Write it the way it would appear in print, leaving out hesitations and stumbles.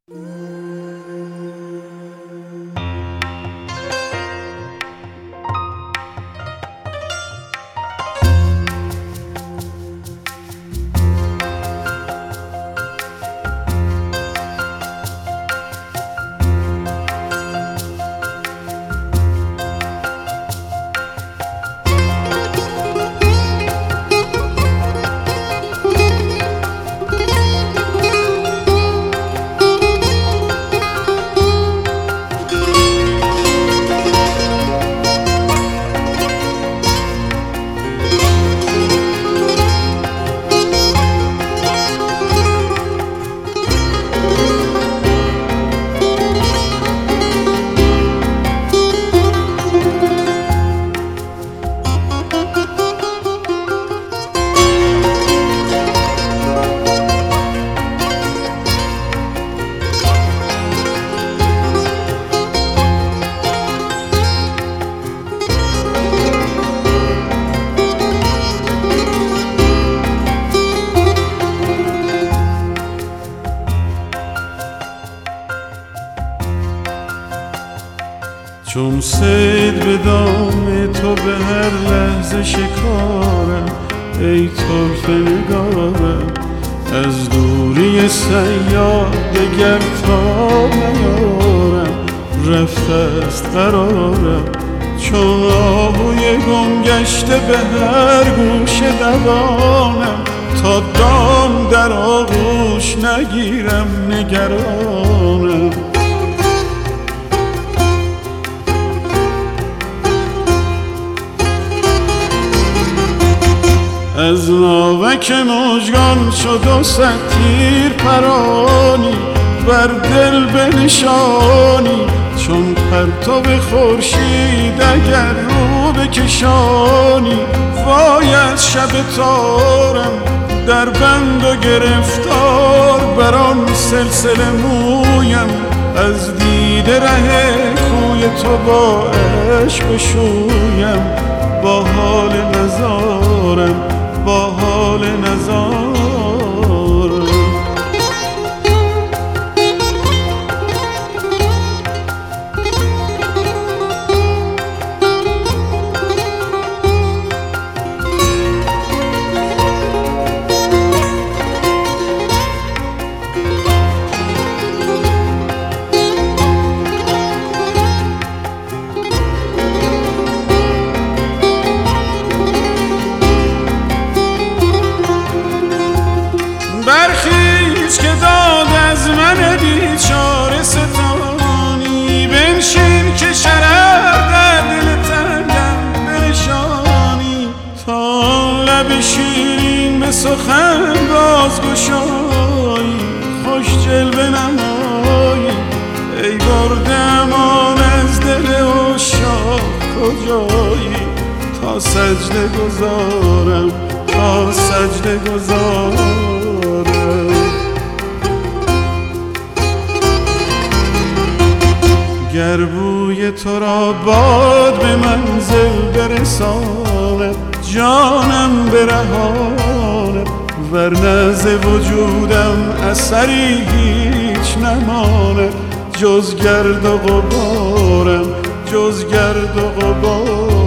چون صید به دام تو به هر لحظه شکارم، ای طرفه نگارم از دوری صیاد دگر تا نیارم، رفته است قرارم چون آهوی گم گشته به هر گوشه دوانم، تا دام در آغوش نگیرم نگرانم. از ناوک مژگان شد و صد تیر پرانی بر دل بنشانی، چون پرتو خورشید اگر رو بکشانی. وای از شب تارم در بند و گرفتار، بر آن سلسله مویم از دیده ره کوی تو با عشق بشویم. با حال نزارم با حال نزارم. برخیز که داد از من بیچاره ستانی، بنشین که شرر در دل تنگم بنشانی. تا لب شیرین به سخن بازگشایی، خوش جلوه نمایی ای برده امان از دل عشاق کجایی. تا سجده گذارم تا سجده گذارم. گر بوی تو را باد به منزل برساند، جانم برهاند ورنه ز وجودم اثری هیچ نماند، جز گرد و غبارم جز گرد و غبارم.